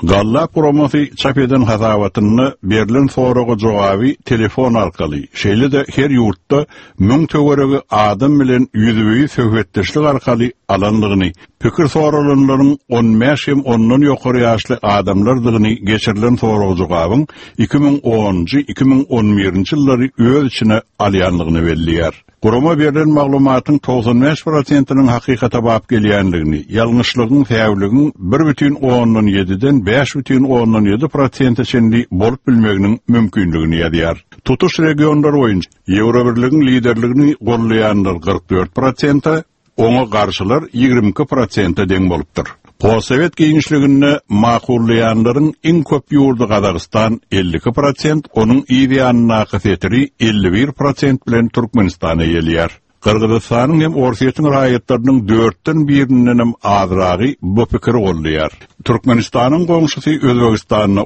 Galla promosi çap eden hazawatyny berilen soraga jogaby telefon arkaly. Şeýle de her ýurtda müň töweregi adam bilen ýüzüňi söhbetdeşlik arkaly alanlygyny, pikir soralanlaryň 15 hem ondan ýokary ýaşly adamlardygyny geçirilen soraga jogabyň 2010-2011 ýyllary öz içine alýanlygyny belliýär. Gurama berilen maglumatyň 95%-nyň hakykata bap gelýänligini, ýalňyşlygyň täwirliginiň 1,7-den 5,7% çenli bolup bilmeginiň mümkinligini ýadyar. Tutuş regionlar boýunça Ýewrobirligiň liderligini gollaýanlar 44%, oňa garşylar 22% deň bolupdyr. Possovet giňişligini maqullaýanlaryň iň köp ýurdy Gazagystan 52%, onuň ideýanyna nakysy 51% bilen Türkmenistana ýelýär. Kırgızstanyň hem Orsiýetiň raýatlarynyň 4-den 1-inden hem azragy bu pikir gollaýar. Türkmenistanyň goňşusy Özbegistanyna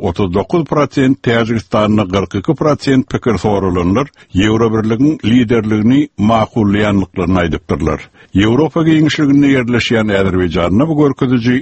39%, Täjikistanyna 42% pikir soralanlar Ýewrobirligiň liderligini maqullaýanlyklaryny aýdypdyrlar. Ýewropa giňişliginde ýerleşýän Äzerbeýjanyna bu görkeziji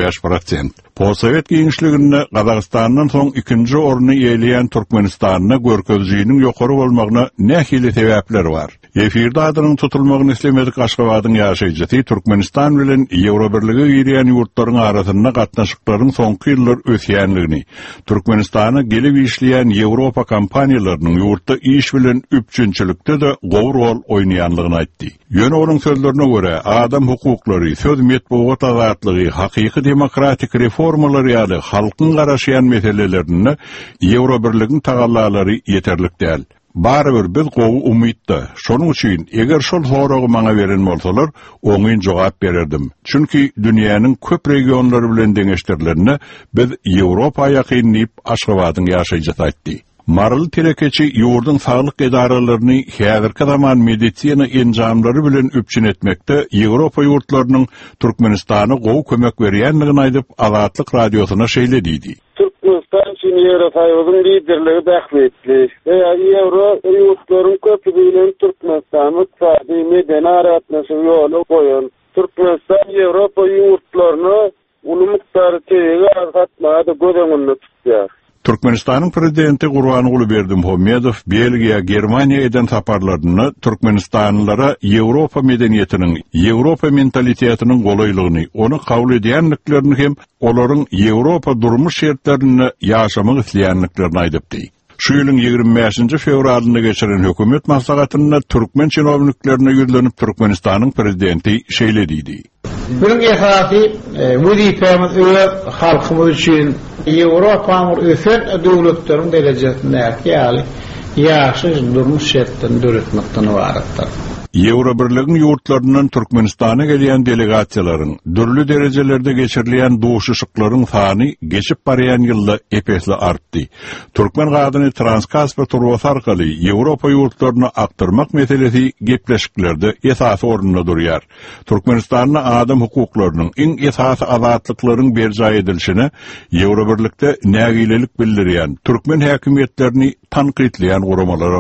45%. Possovet giňişliginde Gazagystanyň soň ikinji orny eýleýän Türkmenistanyna görkezijiniň ýokary bolmagyna nähili sebäpler bar. Efirde adynyň tutulmagyny islemedik Aşgabatyň ýaşaýjysy Türkmenistan bilen Ýewrobirlige girýän ýurtlaryň arasynda gatnaşyklaryň soňky ýyllar ösýänligini, Türkmenistana gelip işleýän Ýewropa kompaniýalarynyň ýurtda iş bilen üpçünçilikde de gowy rol oýnaýanlygyny aýtdy. Ýöne onuň sözlerine görä, adam hukuklary, söz medeniýet azatlygy, hakyky demokratik reformalar ýaly halkyň garaşýan meselelerini Ýewrobirligiň tagallalary ýeterlik däl. Baribir biz gowy umytda. Şonuň üçin eger şol soragy maňa beren bolsalar, oňyn jogap bererdim. Çünki dünýäniň köp regionlary bilen deňeşdirlerini biz Ýewropa ýakynlayıp Aşgabatyň ýaşaýjysy aýtdy. Marly terekeçi ýurdun saglyk edaralaryny häzirki zaman medisina enjamlary bilen üpçün etmekde Ýewropa ýurtlarynyň Türkmenistana gowy kömek berýänligini aýdyp Azatlyk radiosyna şeýle diýdi. Türkmenistan için Ýewropaýyň liderligi bähmetli. Ýewropa ýurtlaryň köpügi bilen Türkmenistanyň iqtisady medeni aratnaşygy ýoly goýan. Türkmenistan Ýewropa ýurtlaryny uly miqdary teýige azatmada gözeňinde tutýar. Türkmenistanyň prezidenti Gurbanuly Berdimuhammedow Belgiýa, Germaniýa eden saparlaryny Türkmenistanlylara Ýewropa medeniýetiniň, Ýewropa mentalitetiniň golaýlygyny, onu kabul edýänliklerini hem olaryň Ýewropa durmuş şertlerini ýaşamak isleýänliklerini aýdypdy. Şu ýylyň 25 fevralyna geçiren hökümet maslahatyna türkmen çynowniklerine ýüzlenip Türkmenistanyň prezidenti şeýle diýdi. Bunun esasy wezifemiz halkymyz üçin Ýewropaň ösen döwletleriň gelejekine ýaşy durmuş şertlerini döretmekden ibaretdir. Ýewrobirligiň ýurtlaryndan Türkmenistana gelýän delegasiýalaryň dürli derejelerde geçirilýän duşuşyklaryň sany geçip barýan ýylda epesli artdy. Türkmen gadyny Transkasper turwasy arkaly Ýewropa ýurtlaryna aktyrmak meselesi gepleşiklerde esasy ornunda durýar. Türkmenistanyň adam hukuklarynyň iň esasy azatlyklaryň berja edilişine Ýewrobirlikde nägilelik bildirýän Türkmen häkimetlerini tanqidleýän guramalar